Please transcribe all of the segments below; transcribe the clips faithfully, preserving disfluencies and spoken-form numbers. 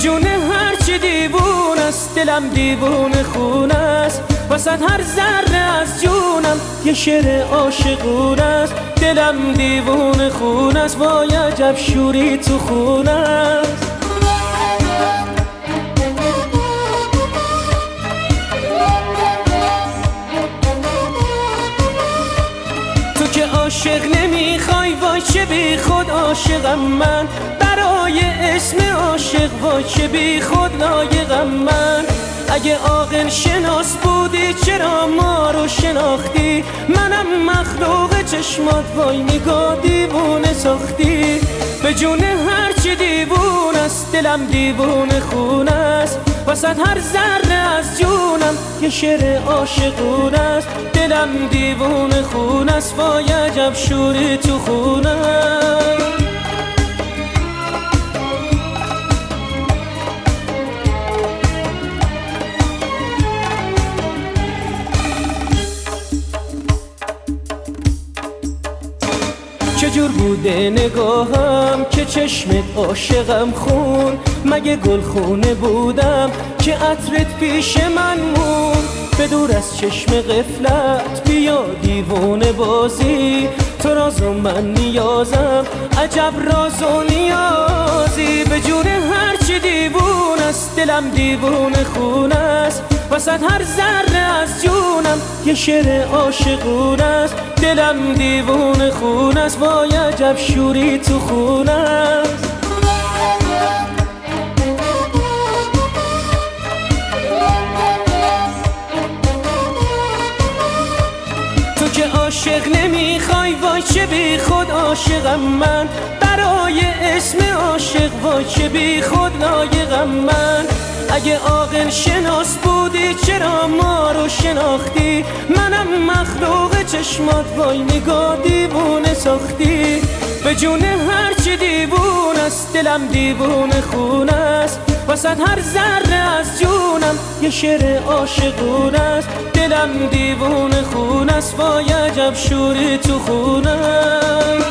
جون هرچی دیوون است دلم دیوون خون است، وسط هر ذره از جونم یه شعر عاشقون است. دلم دیوون خون است، وای عجب شوری تو خون است. تو که عاشق نمیخوای، وای چه بی خود عاشقم من، برای اسم عاشق وای چه بی خود لایقم من. اگه عاقل شناس بودی چرا ما رو شناختی، منم مخلوق چشمات وای نگاه دیوونه ساختی. به جون هرچی دیوون است دلم دیوون خون است، وسط هر ذره از جونم یه شعر عاشقون است. دلم دیوون خون است، وای عجب شوری تو خون است. چجور بوده نگاهم که چشمت عاشقم خون، مگه گلخونه بودم که عطرت پیش من مون. به دور از چشم غفلت بیا دیوونه بازی، تو راز و من نیازم عجب راز و نیازی. به جون هرچی دیوون است دلم دیوون خون است، وسط هر ذره از جونم یه شعر عاشقون است. دلم دیوون خون است، وای عجب شوری تو خون است. تو که عاشق نمیخوای، وای چه بی خود عاشقم من، برای اسم عاشق وای چه بی خود لایقم من. اگه عاقل شناس بودی چرا ما رو شناختی، منم مخلوق چشمات وای نگاه دیوونه ساختی. به جون هرچی دیوون است دلم دیوون خون است، وسط هر ذره از جونم یه شعر عاشقون است. دلم دیوون خون است، وای عجب شوری تو خون است.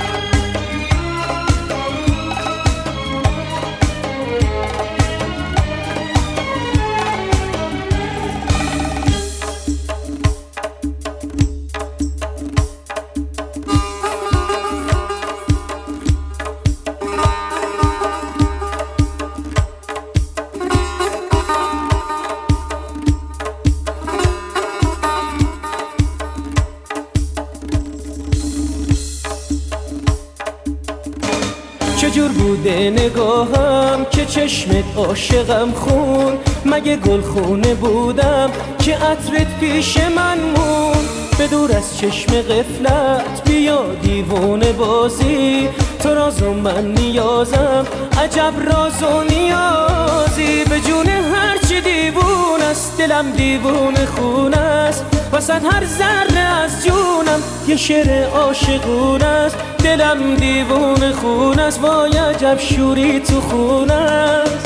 چجور بوده نگاهم که چشمت عاشقم خون، مگه گلخونه بودم که عطرت پیش من مون. به دور از چشم غفلت بیا دیوونه بازی، تو راز و من نیازم عجب راز و نیازی. به جون هرچی دیوون است دلم دیوون خون است، وسط هر ذره از جونم یه شعر عاشقون است. دلم دیوون خون است، وای عجب شوری تو خون است.